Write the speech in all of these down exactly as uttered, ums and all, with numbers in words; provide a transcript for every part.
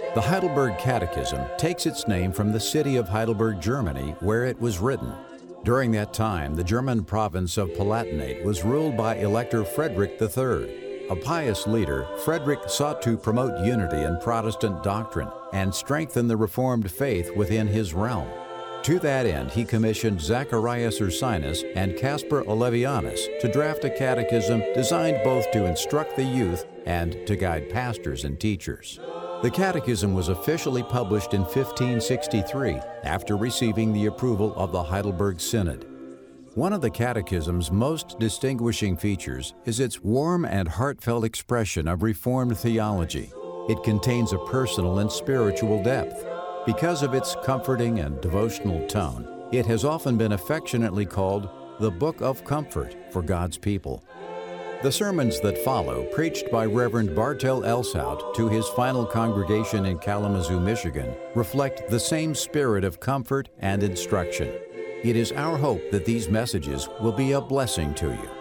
The Heidelberg Catechism takes its name from the city of Heidelberg, Germany, where it was written. During that time, the German province of Palatinate was ruled by Elector Frederick the Third. A pious leader, Frederick sought to promote unity in Protestant doctrine and strengthen the Reformed faith within his realm. To that end, he commissioned Zacharias Ursinus and Caspar Olevianus to draft a catechism designed both to instruct the youth and to guide pastors and teachers. The catechism was officially published in fifteen sixty-three after receiving the approval of the Heidelberg Synod. One of the catechism's most distinguishing features is its warm and heartfelt expression of Reformed theology. It contains a personal and spiritual depth. Because of its comforting and devotional tone, it has often been affectionately called the Book of Comfort for God's people. The sermons that follow, preached by Reverend Bartel Elshout to his final congregation in Kalamazoo, Michigan, reflect the same spirit of comfort and instruction. It is our hope that these messages will be a blessing to you.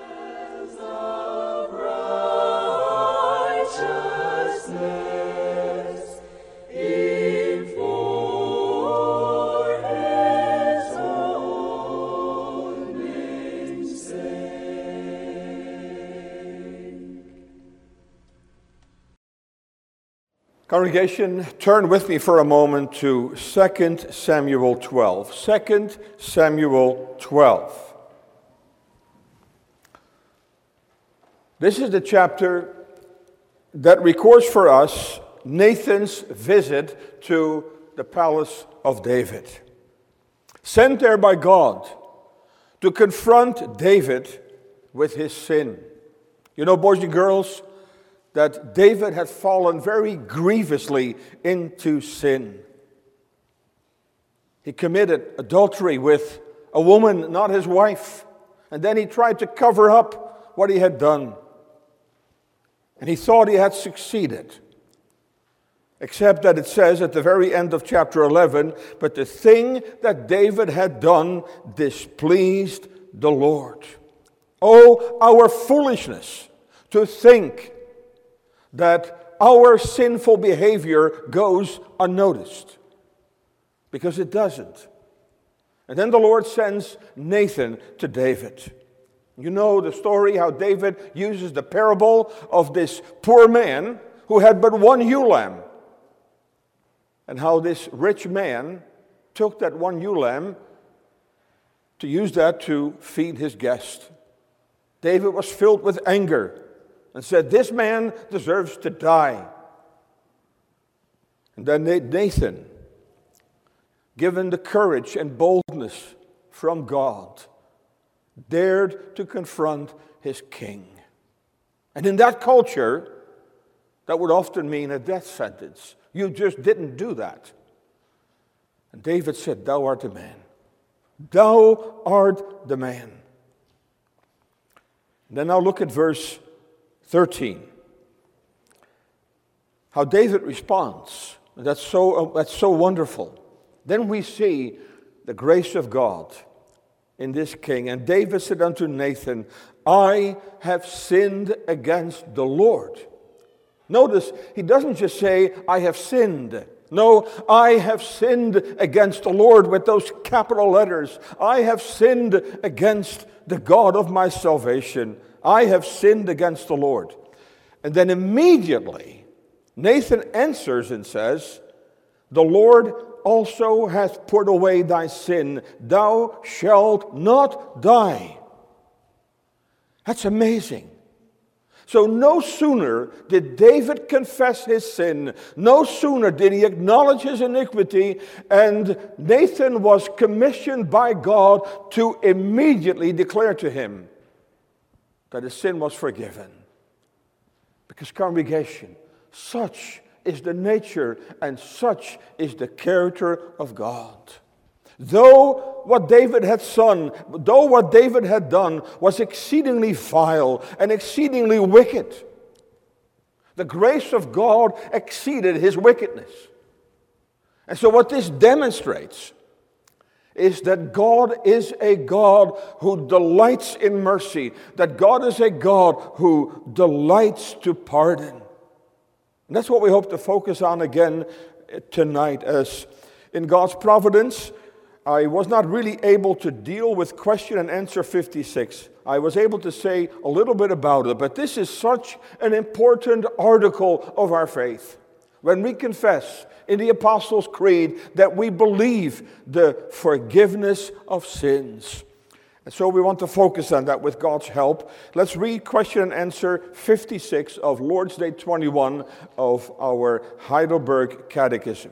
Congregation, turn with me for a moment to Second Samuel twelve. Second Samuel twelve. This is the chapter that records for us Nathan's visit to the palace of David. Sent there by God to confront David with his sin. You know, boys and girls, that David had fallen very grievously into sin. He committed adultery with a woman, not his wife, and then he tried to cover up what he had done. And he thought he had succeeded. Except that it says at the very end of chapter eleven, but the thing that David had done displeased the Lord. Oh, our foolishness to think that our sinful behavior goes unnoticed, because it doesn't. And then the Lord sends Nathan to David. You know the story how David uses the parable of this poor man who had but one ewe lamb, and how this rich man took that one ewe lamb to use that to feed his guest. David was filled with anger and said, this man deserves to die. And then Nathan, given the courage and boldness from God, dared to confront his king. And in that culture, that would often mean a death sentence. You just didn't do that. And David said, thou art the man. Thou art the man. And then now look at verse thirteen. How David responds. That's so, that's so wonderful. Then we see the grace of God in this king. And David said unto Nathan, I have sinned against the Lord. Notice, he doesn't just say, I have sinned. No, I have sinned against the Lord with those capital letters. I have sinned against the God of my salvation. I have sinned against the Lord. And then immediately, Nathan answers and says, the Lord also hath put away thy sin. Thou shalt not die. That's amazing. So no sooner did David confess his sin, no sooner did he acknowledge his iniquity, and Nathan was commissioned by God to immediately declare to him that his sin was forgiven. Because, congregation, such is the nature and such is the character of God. Though what David had done, though what David had done was exceedingly vile and exceedingly wicked, the grace of God exceeded his wickedness. And so what this demonstrates is that God is a God who delights in mercy, that God is a God who delights to pardon. And that's what we hope to focus on again tonight, as in God's providence, I was not really able to deal with question and answer fifty-six. I was able to say a little bit about it, but this is such an important article of our faith. When we confess in the Apostles' Creed that we believe the forgiveness of sins. And so we want to focus on that with God's help. Let's read question and answer fifty-six of Lord's Day twenty-one of our Heidelberg Catechism.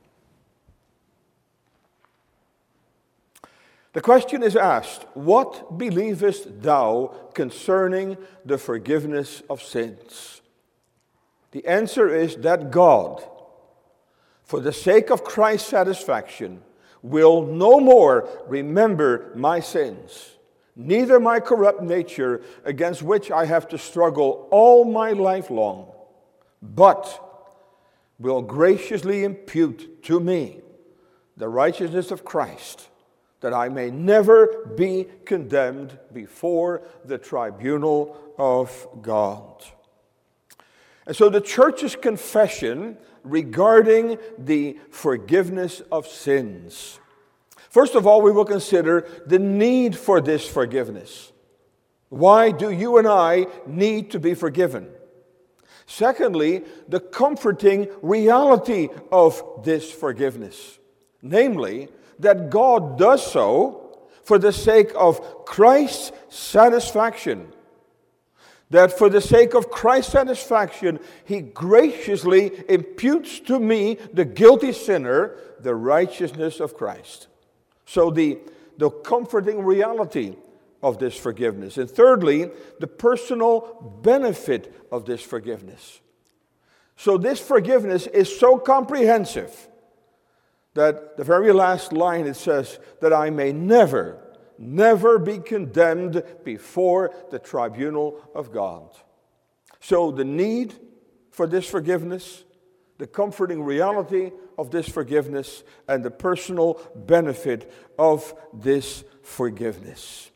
The question is asked, what believest thou concerning the forgiveness of sins? The answer is that God, for the sake of Christ's satisfaction, will no more remember my sins, neither my corrupt nature against which I have to struggle all my life long, but will graciously impute to me the righteousness of Christ, that I may never be condemned before the tribunal of God. And so the church's confession regarding the forgiveness of sins. First of all, we will consider the need for this forgiveness. Why do you and I need to be forgiven? Secondly, the comforting reality of this forgiveness. Namely, that God does so for the sake of Christ's satisfaction. That for the sake of Christ's satisfaction, He graciously imputes to me, the guilty sinner, the righteousness of Christ. So the, the comforting reality of this forgiveness. And thirdly, the personal benefit of this forgiveness. So this forgiveness is so comprehensive that the very last line it says, that I may never, never be condemned before the tribunal of God. So the need for this forgiveness, the comforting reality of this forgiveness, and the personal benefit of this forgiveness.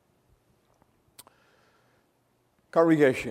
Congregation,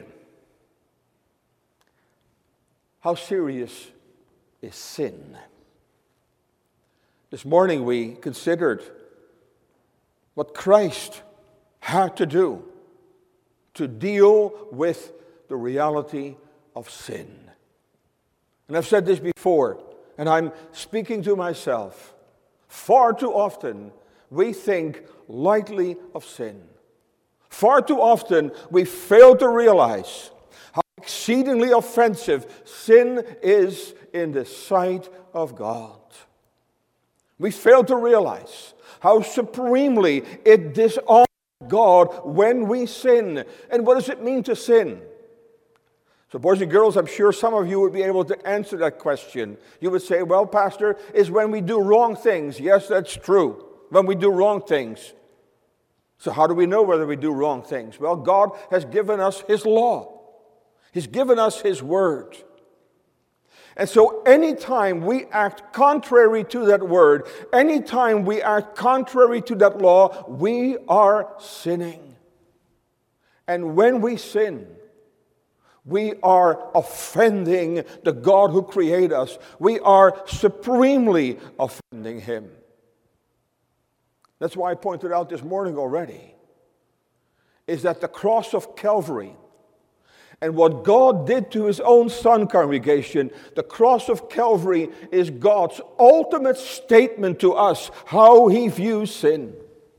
how serious is sin? This morning we considered what Christ had to do to deal with the reality of sin. And I've said this before, and I'm speaking to myself. Far too often we think lightly of sin. Far too often we fail to realize how exceedingly offensive sin is in the sight of God. We fail to realize how supremely it dishonors God when we sin. And what does it mean to sin? So boys and girls, I'm sure some of you would be able to answer that question. You would say, well, Pastor, it's when we do wrong things. Yes, that's true. When we do wrong things. So how do we know whether we do wrong things? Well, God has given us His law. He's given us His word. And so anytime we act contrary to that word, anytime we act contrary to that law, we are sinning. And when we sin, we are offending the God who created us. We are supremely offending Him. That's why I pointed out this morning already, is that the cross of Calvary and what God did to His own Son, congregation, the cross of Calvary is God's ultimate statement to us how He views sin.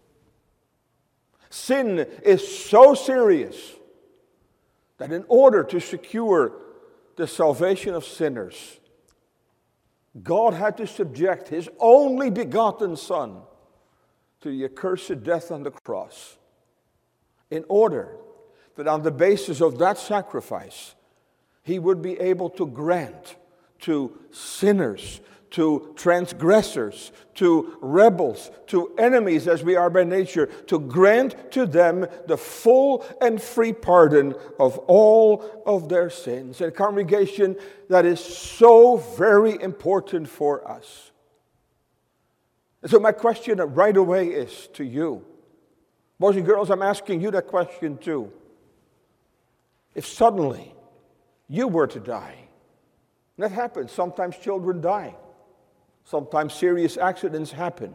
Sin is so serious that in order to secure the salvation of sinners, God had to subject His only begotten Son to the accursed death on the cross, in order that on the basis of that sacrifice, He would be able to grant to sinners, to transgressors, to rebels, to enemies as we are by nature, to grant to them the full and free pardon of all of their sins. And congregation, that is so very important for us. And so my question right away is to you. Boys and girls, I'm asking you that question too. If suddenly you were to die, That happens. Sometimes children die. Sometimes serious accidents happen.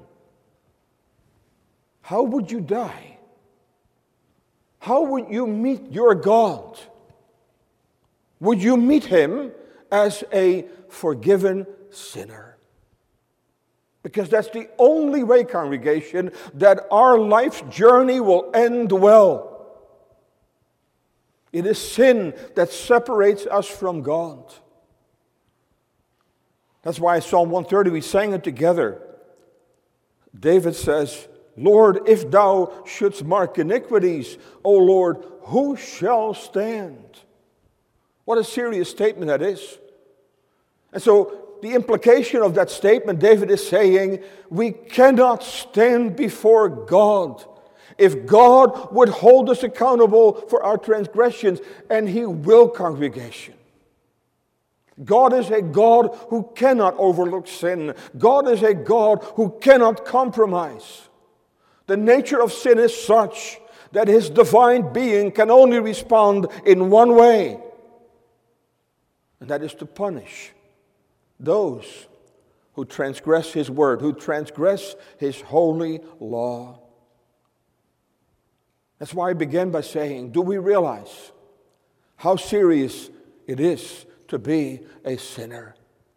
How would you die? How would you meet your God? Would you meet him as a forgiven sinner? Because that's the only way, congregation, that our life's journey will end well. It is sin that separates us from God. That's why Psalm one thirty, we sang it together. David says, Lord, if thou shouldst mark iniquities, O Lord, who shall stand? What a serious statement that is. And so the implication of that statement, David is saying, we cannot stand before God. If God would hold us accountable for our transgressions, and he will, congregation. God is a God who cannot overlook sin. God is a God who cannot compromise. The nature of sin is such that his divine being can only respond in one way, and that is to punish those who transgress his word, who transgress his holy law. That's why I began by saying, do we realize how serious it is to be a sinner?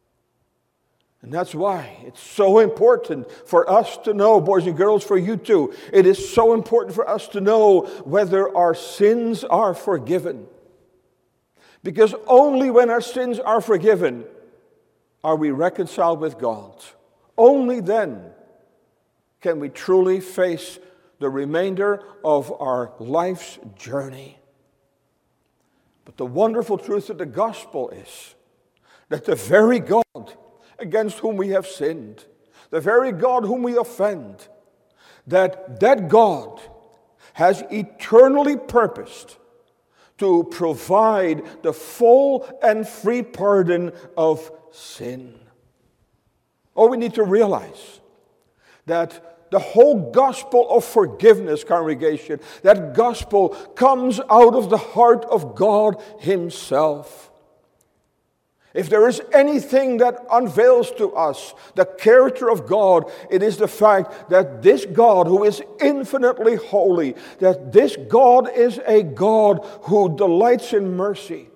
And that's why it's so important for us to know, boys and girls, for you too, it is so important for us to know whether our sins are forgiven. Because only when our sins are forgiven are we reconciled with God. Only then can we truly face the remainder of our life's journey. But the wonderful truth of the gospel is that the very God against whom we have sinned, the very God whom we offend, that that God has eternally purposed to provide the full and free pardon of sin. Oh, we need to realize that the whole gospel of forgiveness, congregation, that gospel comes out of the heart of God himself. If there is anything that unveils to us the character of God, it is the fact that this God who is infinitely holy, that this God is a God who delights in mercy.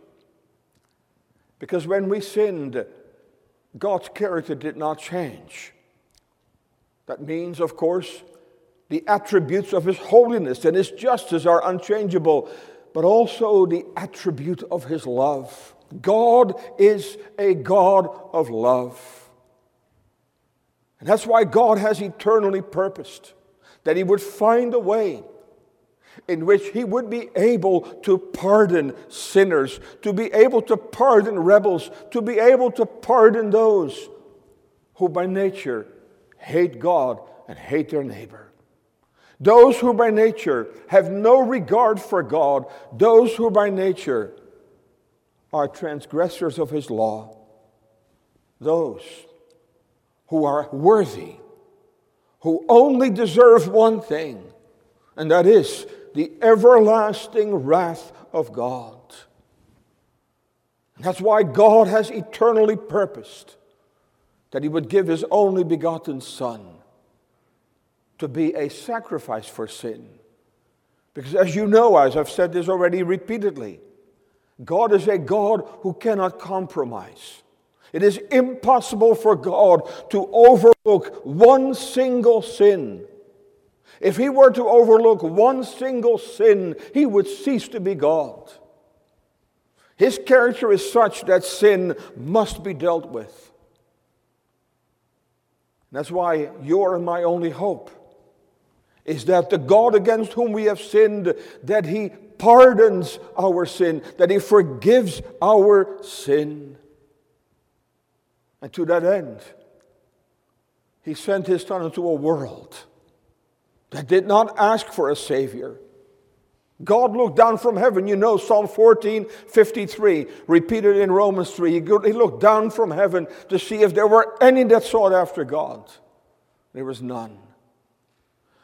Because when we sinned, God's character did not change. That means, of course, the attributes of his holiness and his justice are unchangeable, but also the attribute of his love. God is a God of love. And that's why God has eternally purposed that he would find a way in which he would be able to pardon sinners, to be able to pardon rebels, to be able to pardon those who by nature hate God and hate their neighbor. Those who by nature have no regard for God, those who by nature are transgressors of his law, those who are worthy, who only deserve one thing, and that is the everlasting wrath of God. And that's why God has eternally purposed that he would give his only begotten Son to be a sacrifice for sin. Because as you know, as I've said this already repeatedly, God is a God who cannot compromise. It is impossible for God to overlook one single sin. If he were to overlook one single sin, he would cease to be God. His character is such that sin must be dealt with. That's why your and my only hope is that the God against whom we have sinned, that he pardons our sin, that he forgives our sin. And to that end, he sent his Son into a world that did not ask for a Savior. God looked down from heaven. You know, Psalm fourteen fifty-three, repeated in Romans three. He looked down from heaven to see if there were any that sought after God. There was none.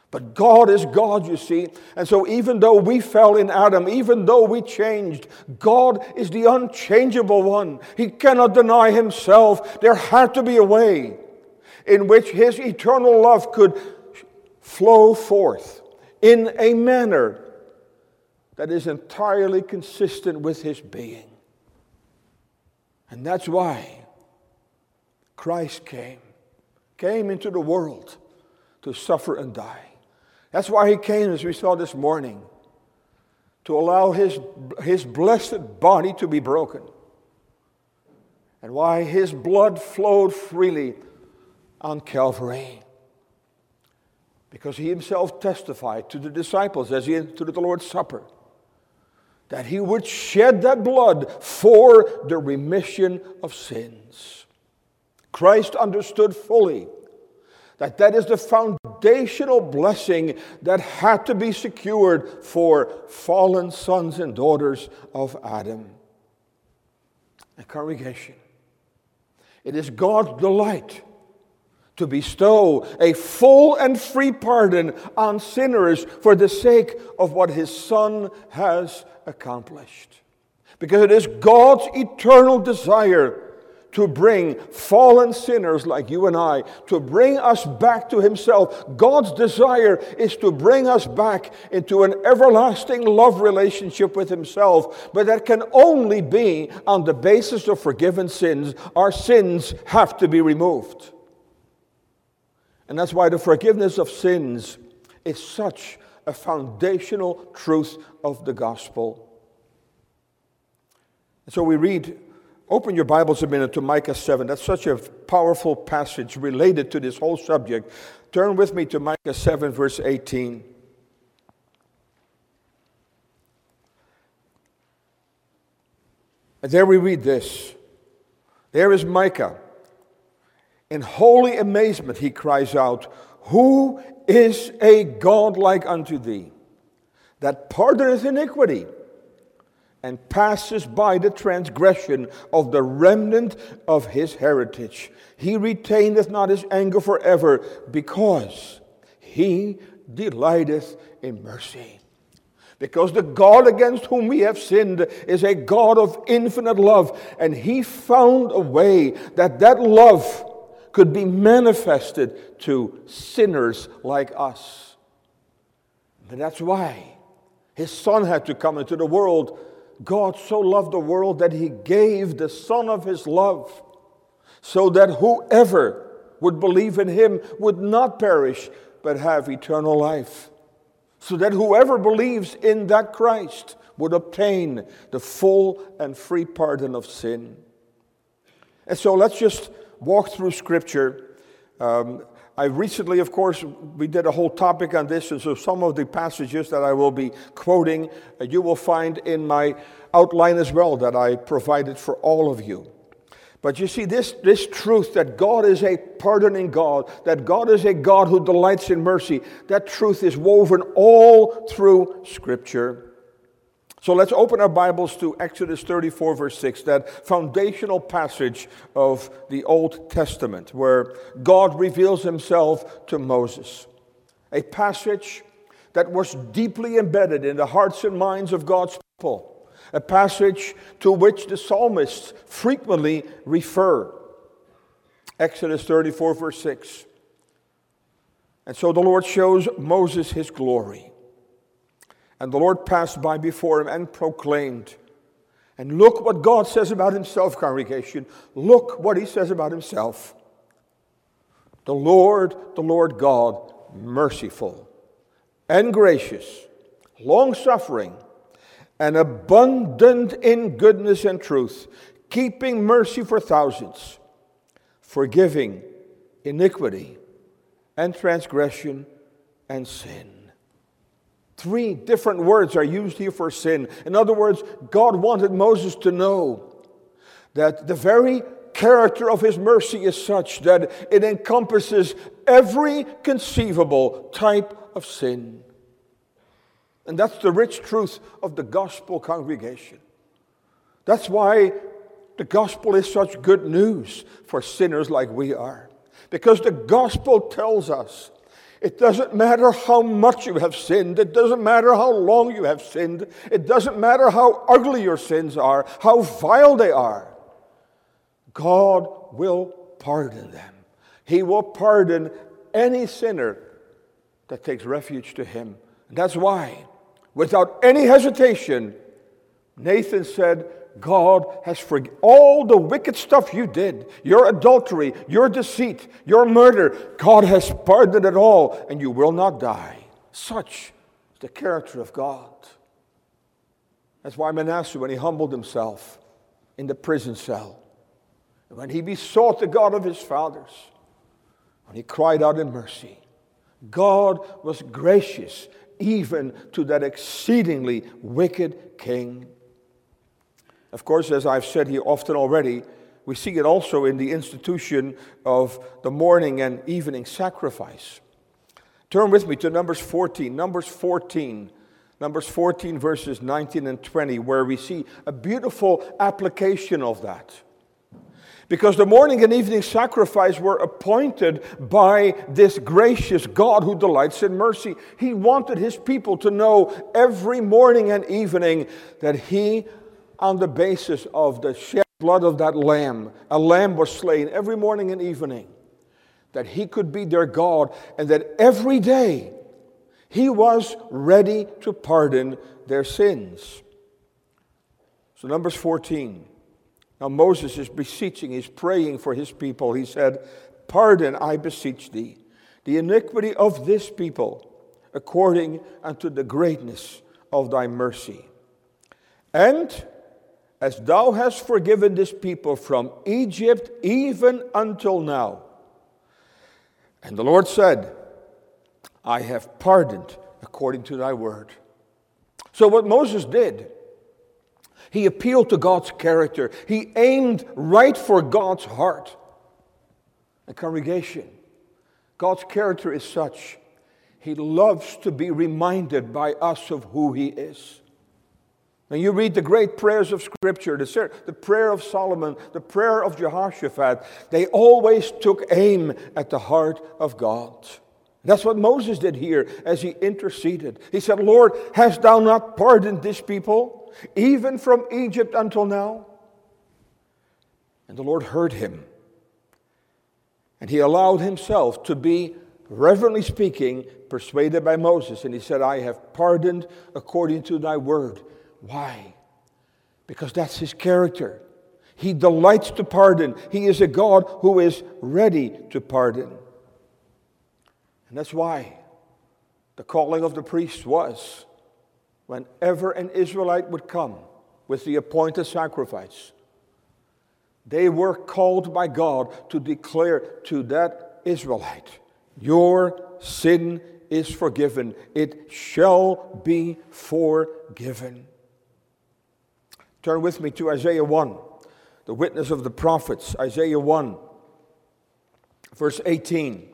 But God is God, you see. And so even though we fell in Adam, even though we changed, God is the unchangeable one. He cannot deny himself. There had to be a way in which his eternal love could flow forth in a manner that is entirely consistent with his being. And that's why Christ came, came into the world to suffer and die. That's why he came, as we saw this morning, to allow his, his blessed body to be broken. And why his blood flowed freely on Calvary. Because he himself testified to the disciples as he entered the Lord's Supper that he would shed that blood for the remission of sins. Christ understood fully that that is the foundational blessing that had to be secured for fallen sons and daughters of Adam. A congregation, it is God's delight to bestow a full and free pardon on sinners for the sake of what his Son has accomplished. Because it is God's eternal desire to bring fallen sinners like you and I, to bring us back to himself. God's desire is to bring us back into an everlasting love relationship with himself, but that can only be on the basis of forgiven sins. Our sins have to be removed. And that's why the forgiveness of sins is such a foundational truth of the gospel. And so we read, open your Bibles a minute to Micah seven. That's such a powerful passage related to this whole subject. Turn with me to Micah seven, verse eighteen. And there we read this. There is Micah. In holy amazement he cries out, "Who is a God like unto thee, that pardoneth iniquity, and passes by the transgression of the remnant of his heritage? He retaineth not his anger forever, because he delighteth in mercy." Because the God against whom we have sinned is a God of infinite love, and he found a way that that love could be manifested to sinners like us. And that's why his Son had to come into the world. God so loved the world that he gave the Son of his love, so that whoever would believe in him would not perish, but have eternal life. So that whoever believes in that Christ would obtain the full and free pardon of sin. And so let's just walk through Scripture. Um, I recently, of course, we did a whole topic on this, and so some of the passages that I will be quoting, uh, you will find in my outline as well that I provided for all of you. But you see, this, this truth that God is a pardoning God, that God is a God who delights in mercy, that truth is woven all through Scripture. So let's open our Bibles to Exodus thirty-four, verse six, that foundational passage of the Old Testament, where God reveals himself to Moses. A passage that was deeply embedded in the hearts and minds of God's people. A passage to which the psalmists frequently refer. Exodus thirty-four, verse six. And so the Lord shows Moses his glory. And the Lord passed by before him and proclaimed. And look what God says about himself, congregation. Look what he says about himself. The Lord, the Lord God, merciful and gracious, long-suffering, and abundant in goodness and truth, keeping mercy for thousands, forgiving iniquity and transgression and sin. Three different words are used here for sin. In other words, God wanted Moses to know that the very character of his mercy is such that it encompasses every conceivable type of sin. And that's the rich truth of the gospel, congregation. That's why the gospel is such good news for sinners like we are. Because the gospel tells us It doesn't matter how much you have sinned. It doesn't matter how long you have sinned. It doesn't matter how ugly your sins are, how vile they are. God will pardon them. He will pardon any sinner that takes refuge to him. And that's why, without any hesitation, Nathan said, God has forgiven all the wicked stuff you did, your adultery, your deceit, your murder. God has pardoned it all, and you will not die. Such is the character of God. That's why Manasseh, when he humbled himself in the prison cell, when he besought the God of his fathers, when he cried out in mercy, God was gracious even to that exceedingly wicked king. Of course, as I've said here often already, we see it also in the institution of the morning and evening sacrifice. Turn with me to Numbers fourteen. Numbers fourteen. Numbers fourteen, verses nineteen and twenty, where we see a beautiful application of that. Because the morning and evening sacrifice were appointed by this gracious God who delights in mercy. He wanted his people to know every morning and evening that he, on the basis of the shed blood of that lamb, a lamb was slain every morning and evening, that he could be their God, and that every day he was ready to pardon their sins. So Numbers fourteen. Now Moses is beseeching, he's praying for his people. He said, "Pardon, I beseech thee, the iniquity of this people, according unto the greatness of thy mercy. And as thou hast forgiven this people from Egypt even until now." And the Lord said, "I have pardoned according to thy word." So what Moses did, he appealed to God's character. He aimed right for God's heart. A congregation, God's character is such. He loves to be reminded by us of who he is. When you read the great prayers of Scripture, the, the prayer of Solomon, the prayer of Jehoshaphat, they always took aim at the heart of God. That's what Moses did here as he interceded. He said, "Lord, hast thou not pardoned this people, even from Egypt until now?" And the Lord heard him. And he allowed himself to be, reverently speaking, persuaded by Moses. And he said, "I have pardoned according to thy word." Why? Because that's his character. He delights to pardon. He is a God who is ready to pardon. And that's why the calling of the priest was, whenever an Israelite would come with the appointed sacrifice, they were called by God to declare to that Israelite, "Your sin is forgiven. It shall be forgiven." Turn with me to Isaiah one, the witness of the prophets, Isaiah one, verse eighteen.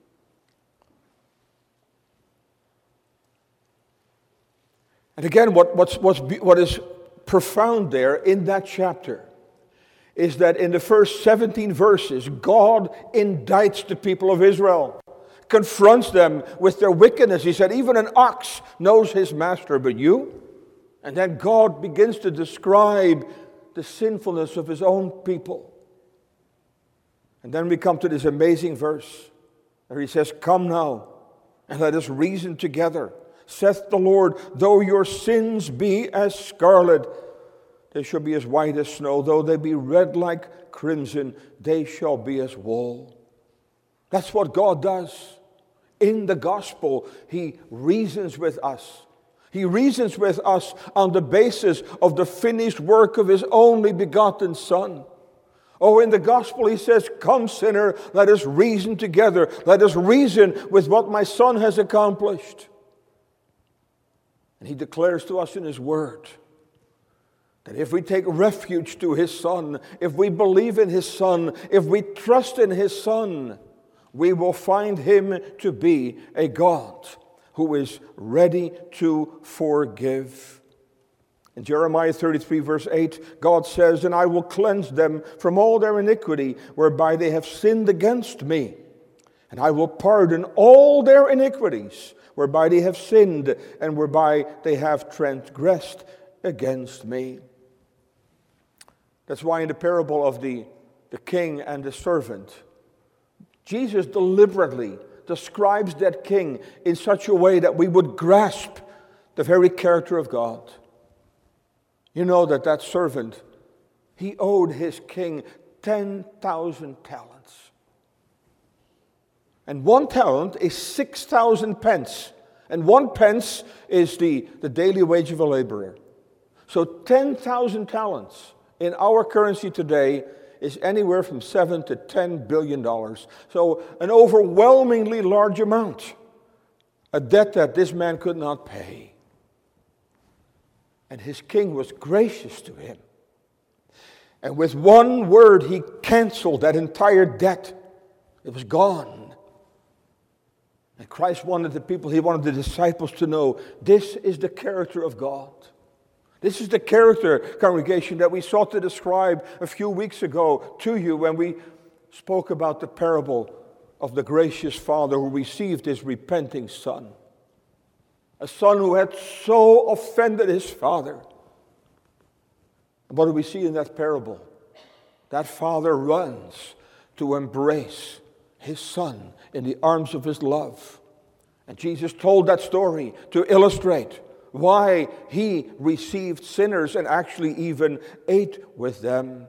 And again, what, what's, what's, what is profound there in that chapter is that in the first seventeen verses, God indicts the people of Israel, confronts them with their wickedness. He said, "Even an ox knows his master, but you?" And then God begins to describe the sinfulness of his own people. And then we come to this amazing verse where he says, "Come now, and let us reason together. Saith the Lord, though your sins be as scarlet, they shall be as white as snow. Though they be red like crimson, they shall be as wool." That's what God does. In the gospel, he reasons with us. He reasons with us on the basis of the finished work of his only begotten Son. Oh, in the gospel he says, "Come, sinner, let us reason together. Let us reason with what my Son has accomplished." And he declares to us in his word that if we take refuge to his Son, if we believe in his Son, if we trust in his Son, we will find him to be a God who is ready to forgive. In Jeremiah thirty-three, verse eight, God says, "And I will cleanse them from all their iniquity, whereby they have sinned against me. And I will pardon all their iniquities, whereby they have sinned, and whereby they have transgressed against me. That's why in the parable of the, the king and the servant, Jesus deliberately describes that king in such a way that we would grasp the very character of God. You know that that servant, he owed his king ten thousand talents. And one talent is six thousand pence. And one pence is the, the daily wage of a laborer. So ten thousand talents in our currency today is anywhere from seven to ten billion dollars. So an overwhelmingly large amount. A debt that this man could not pay. And his king was gracious to him. And with one word, he canceled that entire debt. It was gone. And Christ wanted the people, he wanted the disciples to know, this is the character of God. This is the character, congregation, that we sought to describe a few weeks ago to you when we spoke about the parable of the gracious father who received his repenting son. A son who had so offended his father. What do we see in that parable? That father runs to embrace his son in the arms of his love. And Jesus told that story to illustrate why he received sinners and actually even ate with them.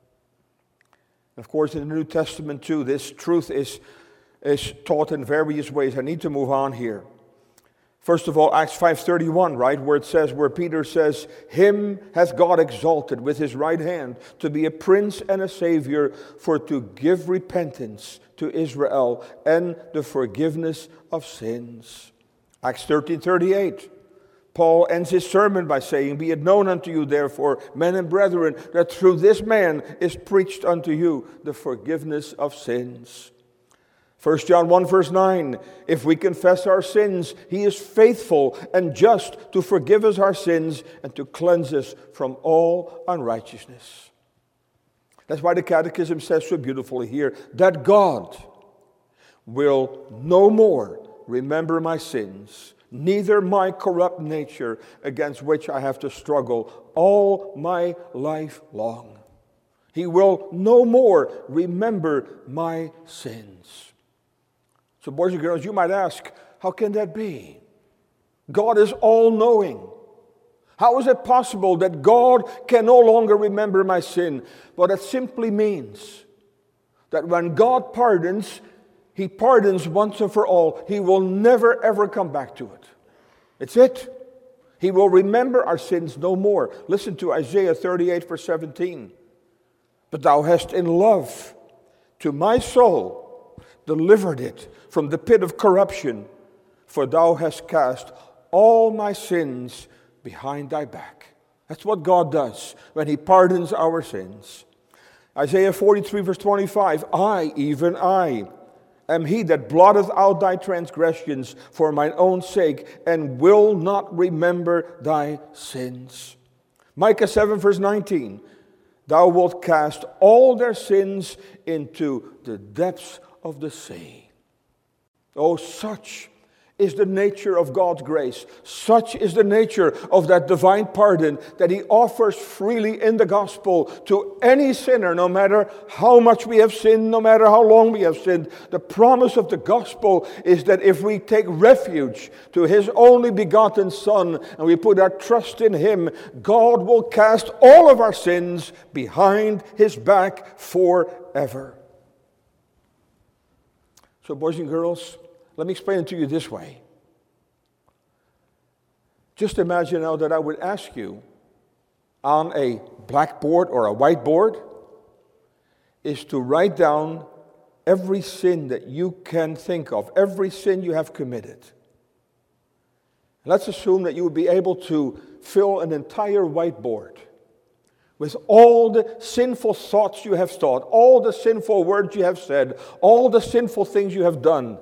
Of course, in the New Testament too, this truth is, is taught in various ways. I need to move on here. First of all, Acts five thirty-one, right, where it says, where Peter says, him hath God exalted with his right hand to be a prince and a savior, for to give repentance to Israel and the forgiveness of sins. Acts thirteen thirty-eight, Paul ends his sermon by saying, be it known unto you, therefore, men and brethren, that through this man is preached unto you the forgiveness of sins. First John one verse nine, if we confess our sins, he is faithful and just to forgive us our sins and to cleanse us from all unrighteousness. That's why the Catechism says so beautifully here, that God will no more remember my sins, neither my corrupt nature against which I have to struggle all my life long. He will no more remember my sins. So boys and girls, you might ask, how can that be? God is all-knowing. How is it possible that God can no longer remember my sin? Well, that simply means that when God pardons, he pardons once and for all. He will never ever come back to it. It's it. He will remember our sins no more. Listen to Isaiah thirty-eight verse seventeen. But thou hast in love to my soul delivered it from the pit of corruption, for thou hast cast all my sins behind thy back. That's what God does when he pardons our sins. Isaiah forty-three verse twenty-five, I, even I, am he that blotteth out thy transgressions for mine own sake, and will not remember thy sins. Micah seven verse nineteen, thou wilt cast all their sins into the depths of the sea. Oh, such is the nature of God's grace. Such is the nature of that divine pardon that he offers freely in the gospel to any sinner, no matter how much we have sinned, no matter how long we have sinned. The promise of the gospel is that if we take refuge to his only begotten Son and we put our trust in him, God will cast all of our sins behind his back forever. So, boys and girls, let me explain it to you this way. Just imagine now that I would ask you on a blackboard or a whiteboard is to write down every sin that you can think of, every sin you have committed. Let's assume that you would be able to fill an entire whiteboard with all the sinful thoughts you have thought, all the sinful words you have said, all the sinful things you have done.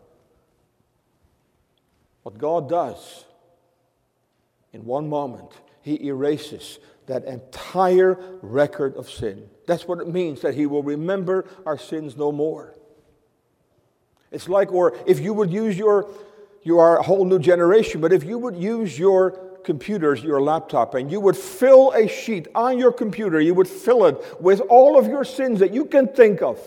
What God does, in one moment, he erases that entire record of sin. That's what it means, that he will remember our sins no more. It's like, or if you would use your, you are a whole new generation, but if you would use your computers, your laptop, and you would fill a sheet on your computer, you would fill it with all of your sins that you can think of.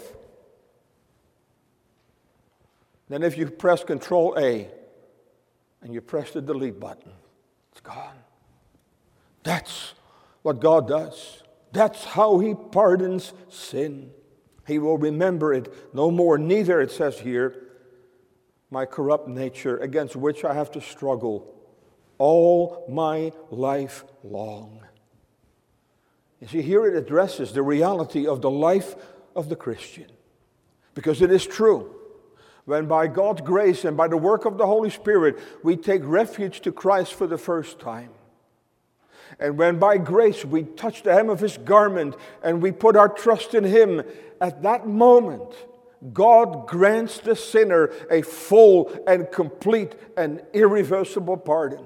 Then if you press Control A and you press the delete button, it's gone. That's what God does. That's how He pardons sin. He will remember it no more. Neither, it says here, my corrupt nature against which I have to struggle all my life long. You see, here it addresses the reality of the life of the Christian. Because it is true. When by God's grace and by the work of the Holy Spirit, we take refuge to Christ for the first time. And when by grace we touch the hem of His garment and we put our trust in Him, at that moment, God grants the sinner a full and complete and irreversible pardon.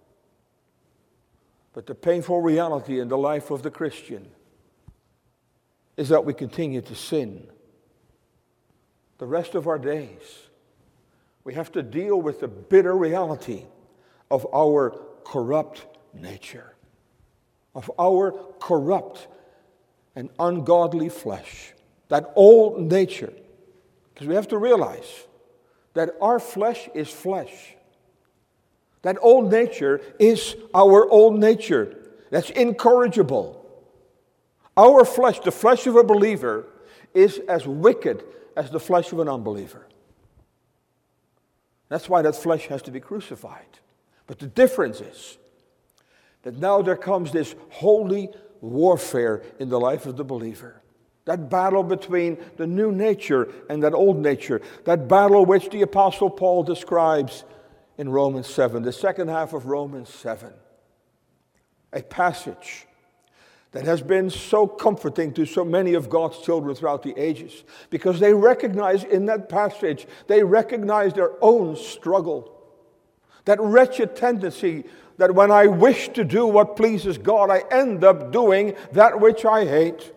But the painful reality in the life of the Christian is that we continue to sin the rest of our days. We have to deal with the bitter reality of our corrupt nature, of our corrupt and ungodly flesh, that old nature. Because we have to realize that our flesh is flesh. That old nature is our old nature. That's incorrigible. Our flesh, the flesh of a believer, is as wicked as the flesh of an unbeliever. That's why that flesh has to be crucified. But the difference is that now there comes this holy warfare in the life of the believer. That battle between the new nature and that old nature. That battle which the Apostle Paul describes in Romans seven, the second half of Romans seven. A passage that has been so comforting to so many of God's children throughout the ages. Because they recognize in that passage, they recognize their own struggle. That wretched tendency that when I wish to do what pleases God, I end up doing that which I hate.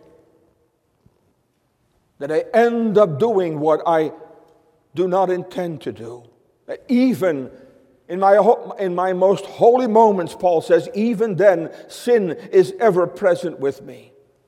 That I end up doing what I do not intend to do. That even in my, in my most holy moments, Paul says, even then, sin is ever present with me.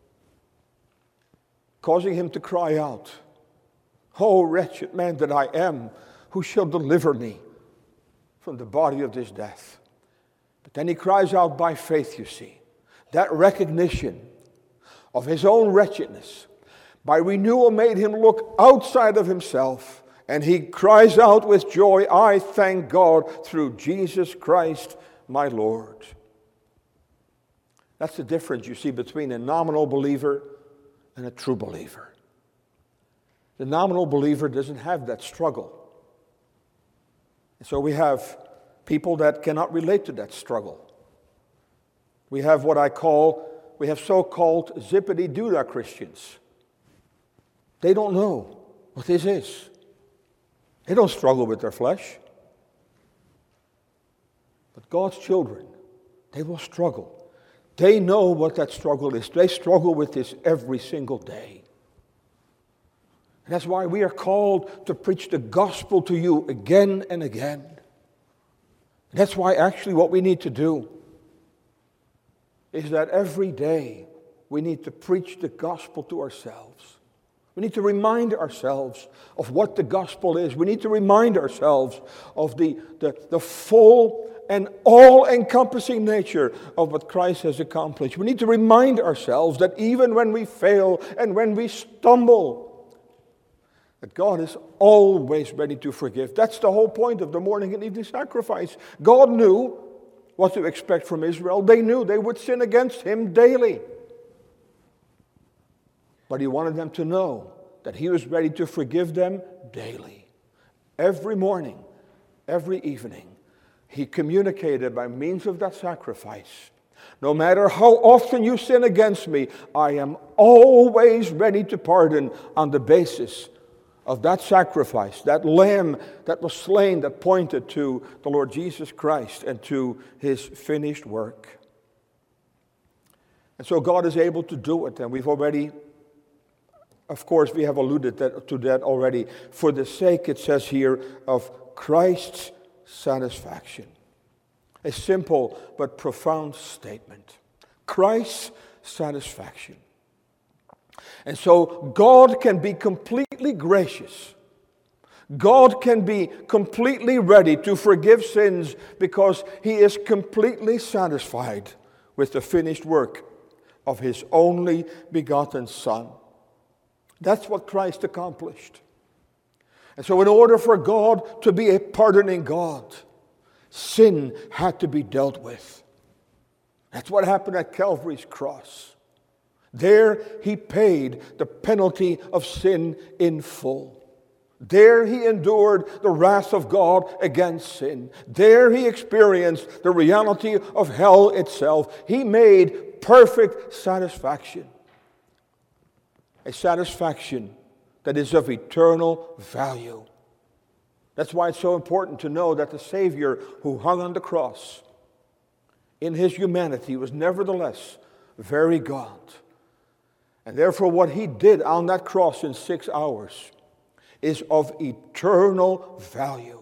Causing him to cry out, "Oh, wretched man that I am, who shall deliver me from the body of this death?" But then he cries out by faith, you see. That recognition of his own wretchedness by renewal made him look outside of himself, and he cries out with joy, "I thank God through Jesus Christ my Lord." That's the difference you see between a nominal believer and a true believer. The nominal believer doesn't have that struggle. And so we have people that cannot relate to that struggle. We have what I call, we have so-called zippity-doo-dah Christians. They don't know what this is. They don't struggle with their flesh. But God's children, they will struggle. They know what that struggle is. They struggle with this every single day. And that's why we are called to preach the gospel to you again and again. And that's why actually what we need to do is that every day we need to preach the gospel to ourselves. We need to remind ourselves of what the gospel is. We need to remind ourselves of the, the, the full and all-encompassing nature of what Christ has accomplished. We need to remind ourselves that even when we fail and when we stumble, that God is always ready to forgive. That's the whole point of the morning and evening sacrifice. God knew what to expect from Israel. They knew they would sin against Him daily. But He wanted them to know that He was ready to forgive them daily. Every morning, every evening, He communicated by means of that sacrifice. No matter how often you sin against me, I am always ready to pardon on the basis of that sacrifice, that lamb that was slain that pointed to the Lord Jesus Christ and to His finished work. And so God is able to do it, and we've already Of course, we have alluded that, to that already. For the sake, it says here, of Christ's satisfaction. A simple but profound statement. Christ's satisfaction. And so God can be completely gracious. God can be completely ready to forgive sins because He is completely satisfied with the finished work of His only begotten Son. That's what Christ accomplished. And so in order for God to be a pardoning God, sin had to be dealt with. That's what happened at Calvary's cross. There He paid the penalty of sin in full. There He endured the wrath of God against sin. There He experienced the reality of hell itself. He made perfect satisfaction. A satisfaction that is of eternal value. That's why it's so important to know that the Savior who hung on the cross in His humanity was nevertheless very God. And therefore what He did on that cross in six hours is of eternal value.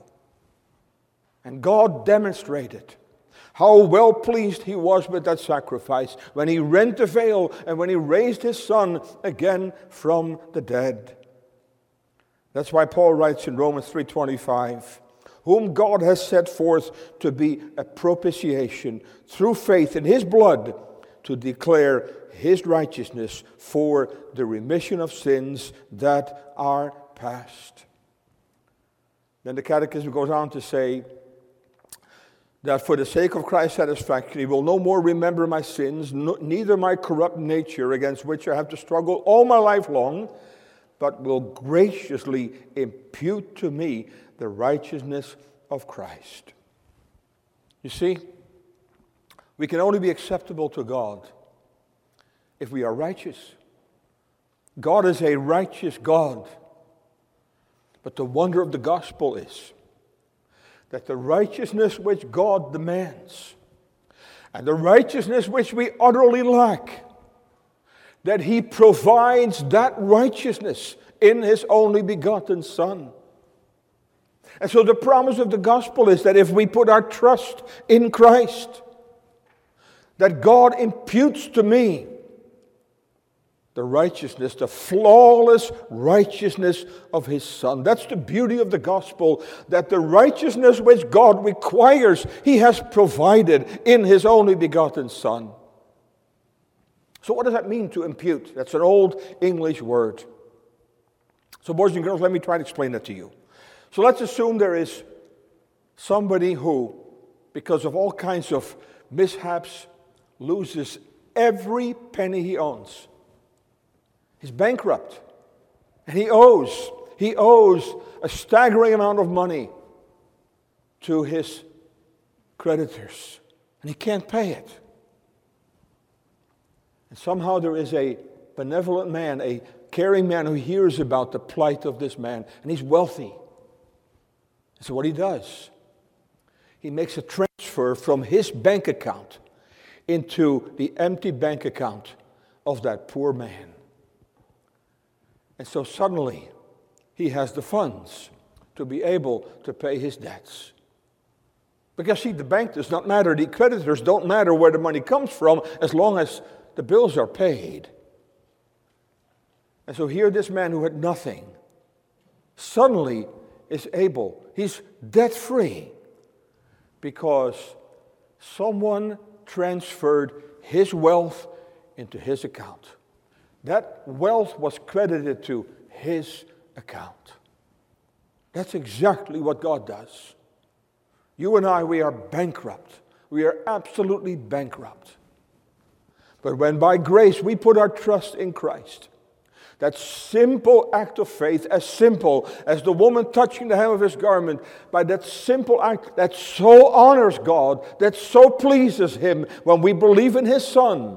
And God demonstrated how well pleased He was with that sacrifice when He rent the veil and when He raised His Son again from the dead. That's why Paul writes in Romans three twenty-five, whom God has set forth to be a propitiation through faith in His blood to declare His righteousness for the remission of sins that are past. Then the Catechism goes on to say that for the sake of Christ's satisfaction, He will no more remember my sins, no, neither my corrupt nature against which I have to struggle all my life long, but will graciously impute to me the righteousness of Christ. You see, we can only be acceptable to God if we are righteous. God is a righteous God. But the wonder of the gospel is that the righteousness which God demands and the righteousness which we utterly lack, that He provides that righteousness in His only begotten Son. And so the promise of the gospel is that if we put our trust in Christ, that God imputes to me the righteousness, the flawless righteousness of His Son. That's the beauty of the gospel, that the righteousness which God requires, He has provided in His only begotten Son. So what does that mean to impute? That's an old English word. So boys and girls, let me try to explain that to you. So let's assume there is somebody who, because of all kinds of mishaps, loses every penny he owns. He's bankrupt. And he owes, he owes a staggering amount of money to his creditors. And he can't pay it. And somehow there is a benevolent man, a caring man who hears about the plight of this man. And he's wealthy. And so what he does, he makes a transfer from his bank account into the empty bank account of that poor man. And so suddenly, he has the funds to be able to pay his debts. Because see, the bank does not matter, the creditors don't matter where the money comes from as long as the bills are paid. And so here this man who had nothing suddenly is able, he's debt-free because someone transferred his wealth into his account. That wealth was credited to his account. That's exactly what God does. You and I, we are bankrupt. We are absolutely bankrupt. But when by grace we put our trust in Christ, that simple act of faith, as simple as the woman touching the hem of His garment, by that simple act that so honors God, that so pleases Him when we believe in His Son,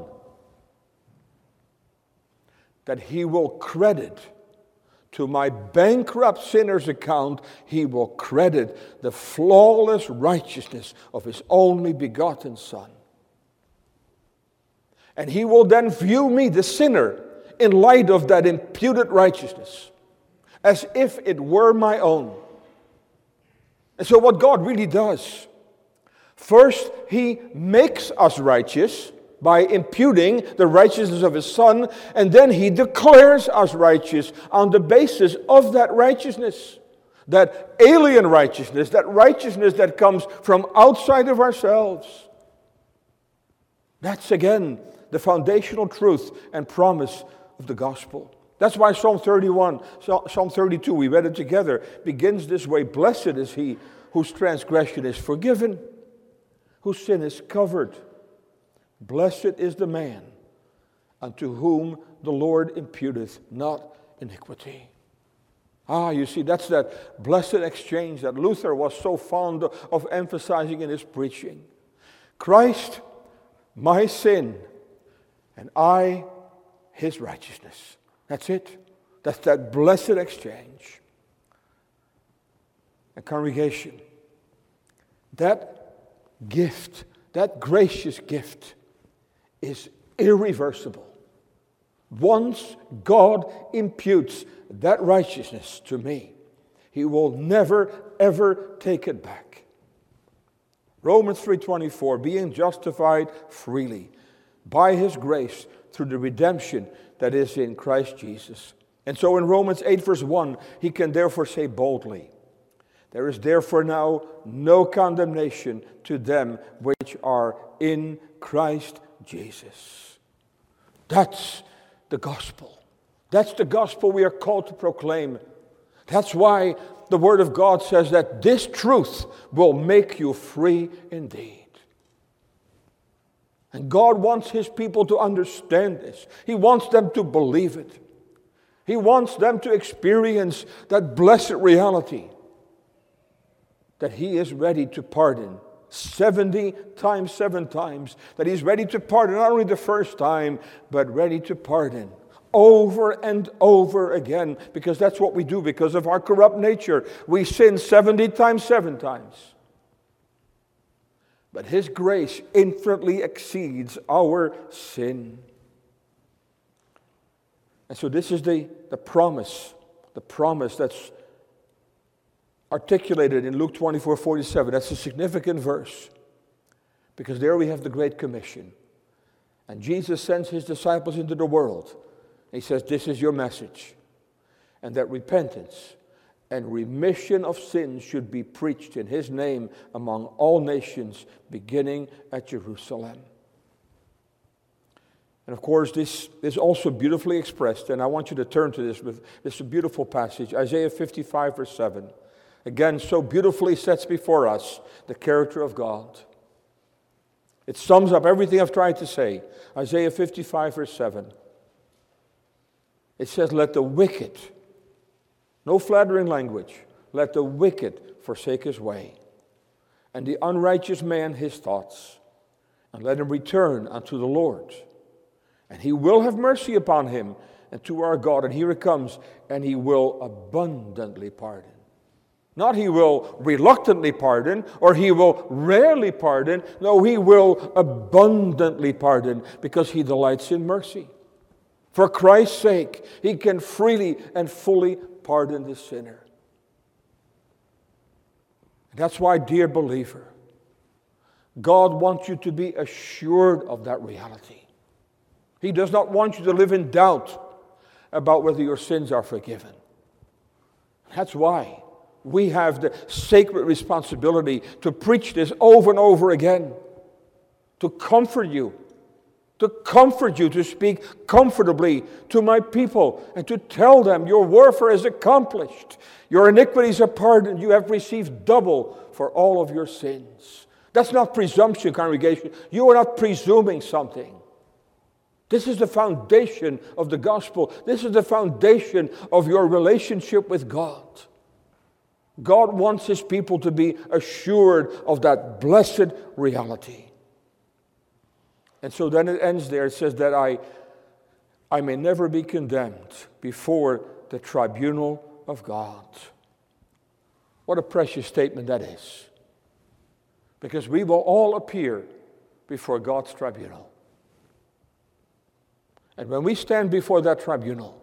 that He will credit to my bankrupt sinner's account, He will credit the flawless righteousness of His only begotten Son. And He will then view me, the sinner, in light of that imputed righteousness, as if it were my own. And so what God really does, first He makes us righteous by imputing the righteousness of His Son, and then He declares us righteous on the basis of that righteousness. That alien righteousness, that righteousness that comes from outside of ourselves. That's again the foundational truth and promise of the gospel. That's why Psalm thirty-one, Psalm thirty-two, we read it together, begins this way: blessed is he whose transgression is forgiven, whose sin is covered. Blessed is the man unto whom the Lord imputeth not iniquity. Ah, you see, that's that blessed exchange that Luther was so fond of emphasizing in his preaching. Christ, my sin, and I, His righteousness. That's it. That's that blessed exchange. And congregation, that gift, that gracious gift is irreversible. Once God imputes that righteousness to me, He will never, ever take it back. Romans three twenty-four, being justified freely by His grace through the redemption that is in Christ Jesus. And so in Romans eight verse one, he can therefore say boldly, there is therefore now no condemnation to them which are in Christ Jesus. That's the gospel. That's the gospel we are called to proclaim. That's why the Word of God says that this truth will make you free indeed. And God wants His people to understand this. He wants them to believe it. He wants them to experience that blessed reality that He is ready to pardon seventy times, seven times. That He's ready to pardon not only the first time, but ready to pardon over and over again, because that's what we do because of our corrupt nature. We sin seventy times, seven times. But His grace infinitely exceeds our sin. And so this is the, the promise, the promise that's articulated in Luke twenty-four forty-seven. That's a significant verse, because there we have the Great Commission. And Jesus sends His disciples into the world. He says, this is your message. And that repentance and remission of sins should be preached in His name among all nations, beginning at Jerusalem. And of course, this is also beautifully expressed, and I want you to turn to this. With, this is a beautiful passage, Isaiah fifty-five, verse seven. Again, so beautifully sets before us the character of God. It sums up everything I've tried to say. Isaiah fifty-five, verse seven. It says, let the wicked, no flattering language, let the wicked forsake his way, and the unrighteous man his thoughts, and let him return unto the Lord. And He will have mercy upon him and to our God. And here it comes, and He will abundantly pardon. Not He will reluctantly pardon, or He will rarely pardon. No, He will abundantly pardon, because He delights in mercy. For Christ's sake, He can freely and fully pardon the sinner. That's why, dear believer, God wants you to be assured of that reality. He does not want you to live in doubt about whether your sins are forgiven. That's why we have the sacred responsibility to preach this over and over again, to comfort you, to comfort you, to speak comfortably to my people, and to tell them your warfare is accomplished. Your iniquities are pardoned. You have received double for all of your sins. That's not presumption, congregation. You are not presuming something. This is the foundation of the gospel. This is the foundation of your relationship with God. God wants His people to be assured of that blessed reality. And so then it ends there. It says that I, I may never be condemned before the tribunal of God. What a precious statement that is. Because we will all appear before God's tribunal. And when we stand before that tribunal,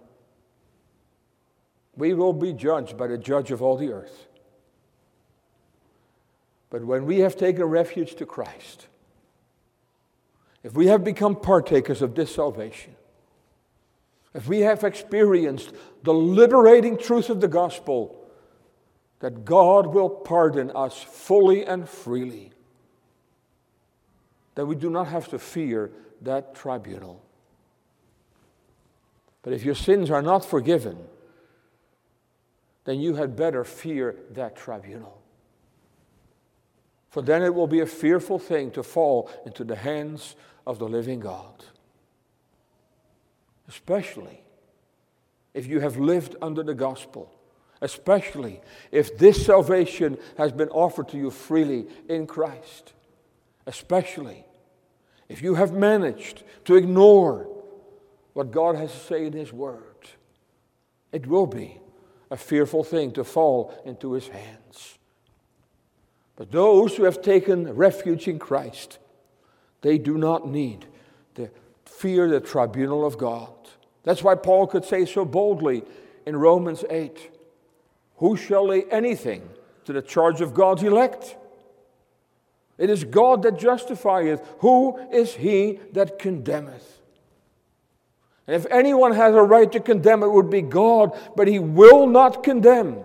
we will be judged by the judge of all the earth. But when we have taken refuge to Christ, if we have become partakers of this salvation, if we have experienced the liberating truth of the gospel, that God will pardon us fully and freely, then we do not have to fear that tribunal. But if your sins are not forgiven, then you had better fear that tribunal. For then it will be a fearful thing to fall into the hands of the living God. Especially if you have lived under the gospel. Especially if this salvation has been offered to you freely in Christ. Especially if you have managed to ignore what God has to say in His Word. It will be a fearful thing to fall into His hands. But those who have taken refuge in Christ, they do not need to fear the tribunal of God. That's why Paul could say so boldly in Romans eight, who shall lay anything to the charge of God's elect? It is God that justifieth. Who is he that condemneth? And if anyone has a right to condemn, it would be God, but He will not condemn.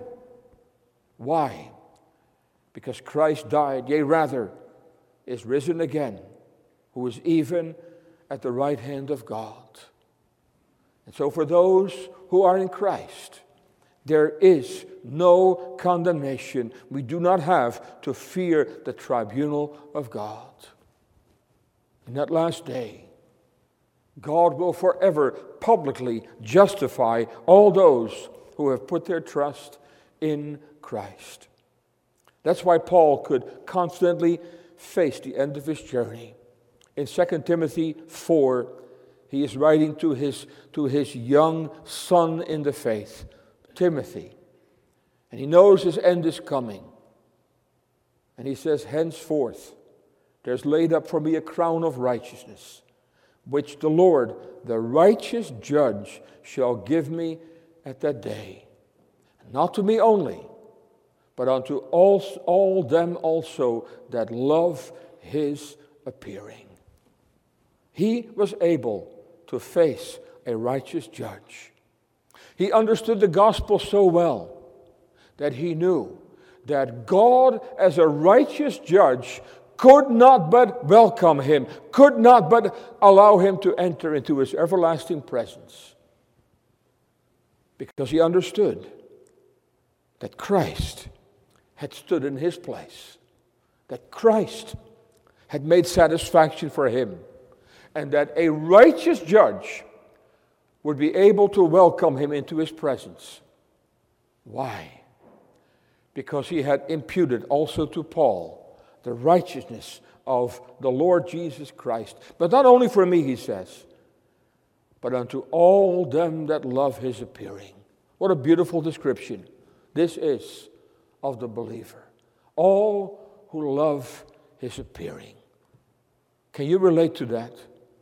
Why? Because Christ died, yea rather, is risen again, who is even at the right hand of God. And so for those who are in Christ, there is no condemnation. We do not have to fear the tribunal of God. In that last day, God will forever publicly justify all those who have put their trust in Christ. That's why Paul could confidently face the end of his journey. In Second Timothy four, he is writing to his, to his young son in the faith, Timothy. And he knows his end is coming. And he says, henceforth, there's laid up for me a crown of righteousness, which the Lord, the righteous judge, shall give me at that day. Not to me only, but unto all, all them also that love His appearing. He was able to face a righteous judge. He understood the gospel so well that he knew that God, as a righteous judge, could not but welcome him, could not but allow him to enter into His everlasting presence. Because he understood that Christ had stood in his place, that Christ had made satisfaction for him, and that a righteous judge would be able to welcome him into His presence. Why? Because he had imputed also to Paul the righteousness of the Lord Jesus Christ. But not only for me, he says, but unto all them that love His appearing. What a beautiful description this is of the believer. All who love His appearing. Can you relate to that?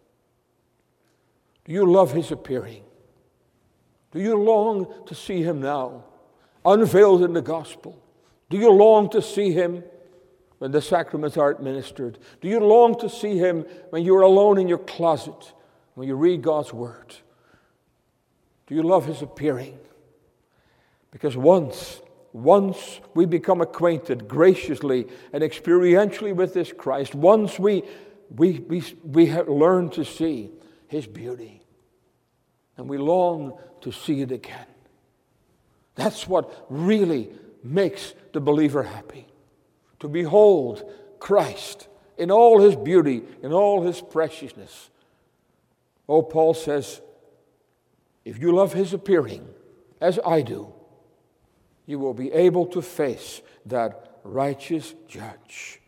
Do you love His appearing? Do you long to see Him now, unveiled in the gospel? Do you long to see Him when the sacraments are administered? Do you long to see Him when you're alone in your closet, when you read God's Word? Do you love His appearing? Because once, once we become acquainted graciously and experientially with this Christ, once we, we, we, we have learned to see His beauty, and we long to see it again. That's what really makes the believer happy. To behold Christ in all His beauty, in all His preciousness. Oh, Paul says, if you love His appearing, as I do, you will be able to face that righteous judge.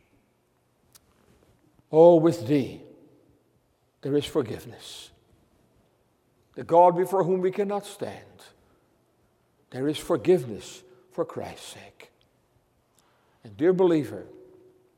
Oh, with Thee there is forgiveness. The God before whom we cannot stand, there is forgiveness for Christ's sake. And dear believer,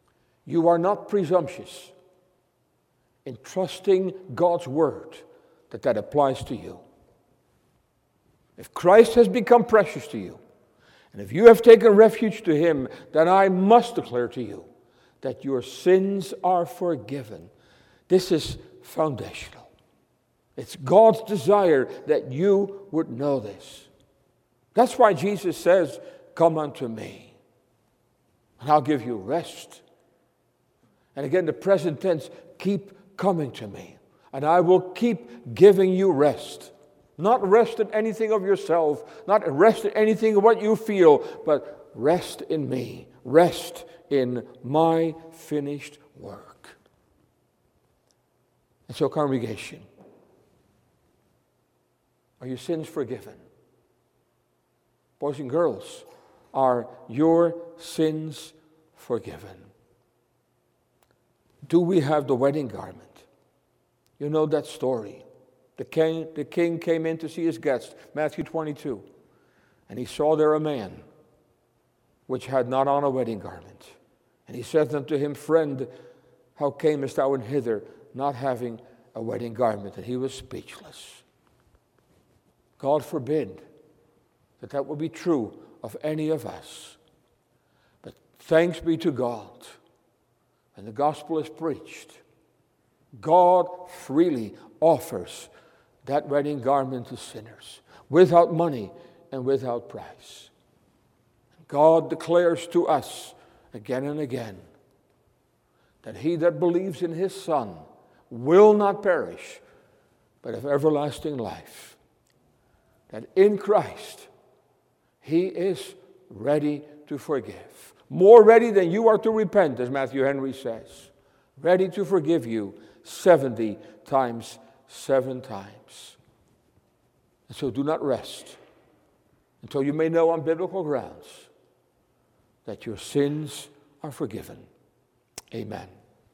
you are not presumptuous in trusting God's Word that that applies to you. If Christ has become precious to you, and if you have taken refuge to Him, then I must declare to you that your sins are forgiven. This is foundational. It's God's desire that you would know this. That's why Jesus says, "Come unto me, and I'll give you rest." And again, the present tense, keep coming to me, and I will keep giving you rest. Not rest in anything of yourself, not rest in anything of what you feel, but rest in me, rest in my finished work. And so, congregation, are your sins forgiven? Boys and girls, are your sins forgiven? Do we have the wedding garment? You know that story. The king, the king came in to see his guests, Matthew twenty-two, and he saw there a man which had not on a wedding garment. And he said unto him, "Friend, how camest thou in hither, not having a wedding garment?" And he was speechless. God forbid that that would be true of any of us. But thanks be to God, when the gospel is preached, God freely offers that wedding garment to sinners, without money and without price. God declares to us again and again that he that believes in his Son will not perish, but have everlasting life. That in Christ, he is ready to forgive. More ready than you are to repent, as Matthew Henry says. Ready to forgive you seventy times seven times. And so do not rest until you may know on biblical grounds that your sins are forgiven. Amen.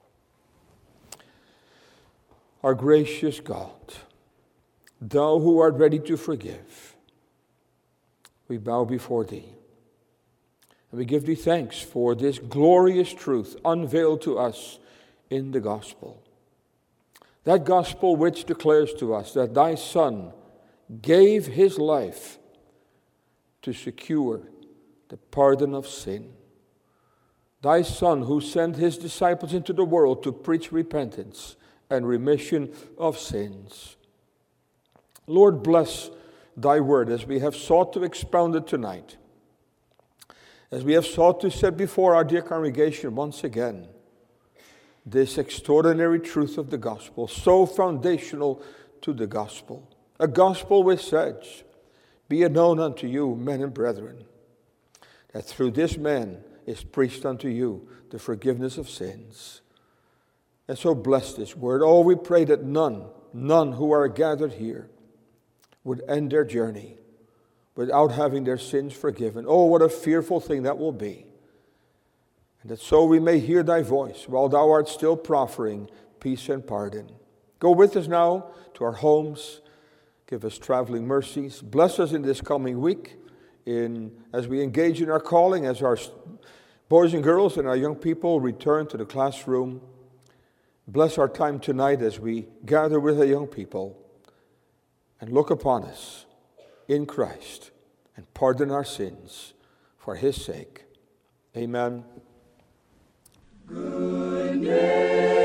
Our gracious God, thou who art ready to forgive, we bow before thee. And we give thee thanks for this glorious truth unveiled to us in the gospel. That gospel which declares to us that thy Son gave his life to secure the pardon of sin. Thy Son who sent his disciples into the world to preach repentance and remission of sins. Lord, bless thy word as we have sought to expound it tonight. As we have sought to set before our dear congregation once again this extraordinary truth of the gospel, so foundational to the gospel. A gospel which says, "Be it known unto you, men and brethren, that through this man is preached unto you the forgiveness of sins." And so bless this word. Oh, we pray that none, none who are gathered here would end their journey without having their sins forgiven. Oh, what a fearful thing that will be. And that so we may hear thy voice while thou art still proffering peace and pardon. Go with us now to our homes. Give us traveling mercies. Bless us in this coming week in as we engage in our calling, as our boys and girls and our young people return to the classroom. Bless our time tonight as we gather with the young people, and look upon us in Christ and pardon our sins for his sake. Amen. Goodness.